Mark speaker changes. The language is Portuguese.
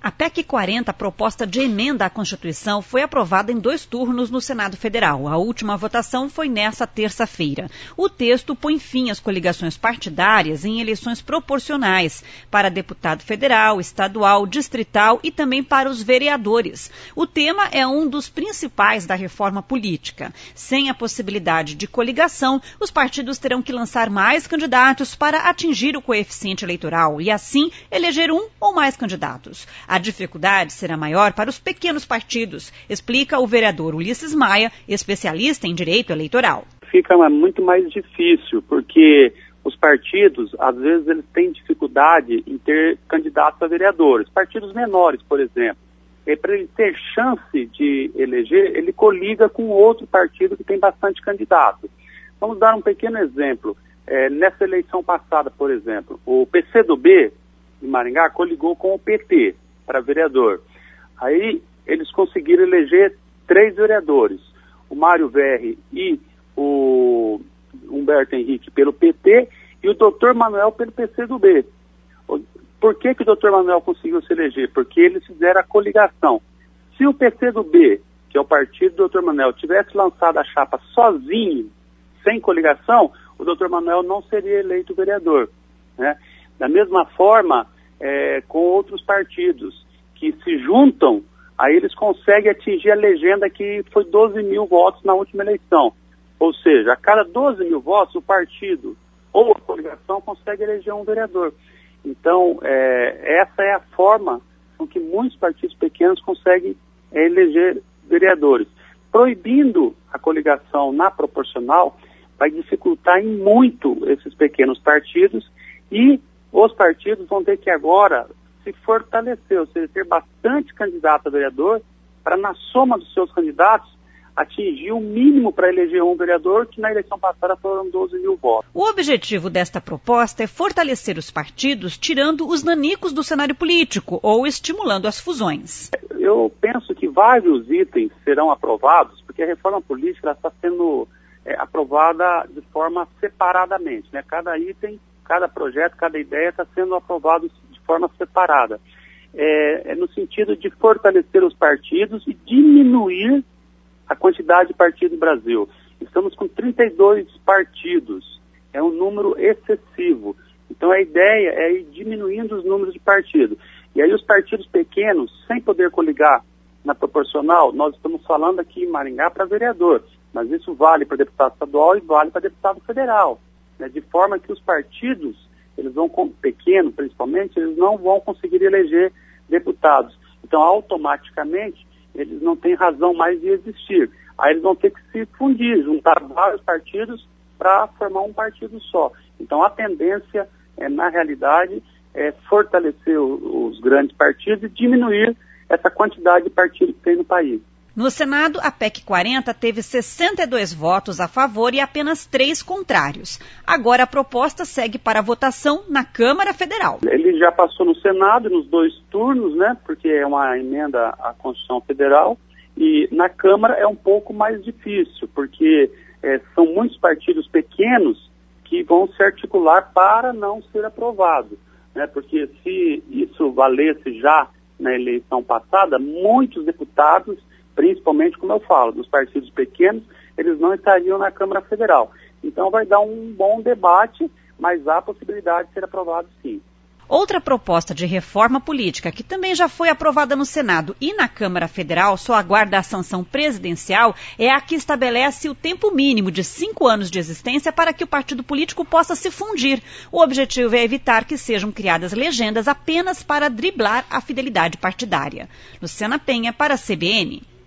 Speaker 1: A PEC 40, proposta de emenda à Constituição, foi aprovada em 2 turnos no Senado Federal. A última votação foi nesta terça-feira. O texto põe fim às coligações partidárias em eleições proporcionais para deputado federal, estadual, distrital e também para os vereadores. O tema é um dos principais da reforma política. Sem a possibilidade de coligação, os partidos terão que lançar mais candidatos para atingir o coeficiente eleitoral e, assim, eleger um ou mais candidatos. A dificuldade será maior para os pequenos partidos, explica o vereador Ulisses Maia, especialista em direito eleitoral.
Speaker 2: Fica muito mais difícil, porque os partidos, às vezes, eles têm dificuldade em ter candidatos a vereadores. Partidos menores, por exemplo. Para ele ter chance de eleger, ele coliga com outro partido que tem bastante candidato. Vamos dar um pequeno exemplo. Nessa eleição passada, por exemplo, o PCdoB de Maringá coligou com o PT para vereador. Aí eles conseguiram eleger 3 vereadores, o Mário Verri e o Humberto Henrique pelo PT e o Dr. Manuel pelo PCdoB. Por que o Dr. Manuel conseguiu se eleger? Porque eles fizeram a coligação. Se o PCdoB, que é o partido do Dr. Manuel, tivesse lançado a chapa sozinho, sem coligação, o Dr. Manuel não seria eleito vereador, né? Da mesma forma, com outros partidos que se juntam, aí eles conseguem atingir a legenda que foi 12 mil votos na última eleição. Ou seja, a cada 12 mil votos, o partido ou a coligação consegue eleger um vereador. Então, essa é a forma com que muitos partidos pequenos conseguem eleger vereadores. Proibindo a coligação na proporcional, vai dificultar em muito esses pequenos partidos e os partidos vão ter que agora se fortalecer, ou seja, ter bastante candidato a vereador para, na soma dos seus candidatos, atingir o mínimo para eleger um vereador, que na eleição passada foram 12 mil votos.
Speaker 1: O objetivo desta proposta é fortalecer os partidos, tirando os nanicos do cenário político ou estimulando as fusões.
Speaker 2: Eu penso que vários itens serão aprovados, porque a reforma política está sendo aprovada de forma separadamente, né? Cada item, cada projeto, cada ideia está sendo aprovado de forma separada. No sentido de fortalecer os partidos e diminuir a quantidade de partidos no Brasil. Estamos com 32 partidos, é um número excessivo. Então a ideia é ir diminuindo os números de partidos. E aí os partidos pequenos, sem poder coligar na proporcional, nós estamos falando aqui em Maringá para vereador, mas isso vale para deputado estadual e vale para deputado federal, né? De forma que os partidos, eles vão, pequenos principalmente, eles não vão conseguir eleger deputados. Então automaticamente eles não têm razão mais de existir. Aí eles vão ter que se fundir, juntar vários partidos para formar um partido só. Então a tendência, na realidade, é fortalecer os grandes partidos e diminuir essa quantidade de partidos que tem no país.
Speaker 1: No Senado, a PEC 40 teve 62 votos a favor e apenas 3 contrários. Agora a proposta segue para a votação na Câmara Federal.
Speaker 2: Ele já passou no Senado nos 2 turnos, né? Porque é uma emenda à Constituição Federal. E na Câmara é um pouco mais difícil, porque são muitos partidos pequenos que vão se articular para não ser aprovado, né? Porque se isso valesse já na eleição passada, muitos deputados, principalmente, como eu falo, dos partidos pequenos, eles não estariam na Câmara Federal. Então vai dar um bom debate, mas há a possibilidade de ser aprovado sim.
Speaker 1: Outra proposta de reforma política, que também já foi aprovada no Senado e na Câmara Federal, só aguarda a sanção presidencial, é a que estabelece o tempo mínimo de 5 anos de existência para que o partido político possa se fundir. O objetivo é evitar que sejam criadas legendas apenas para driblar a fidelidade partidária. Luciana Penha, para a CBN.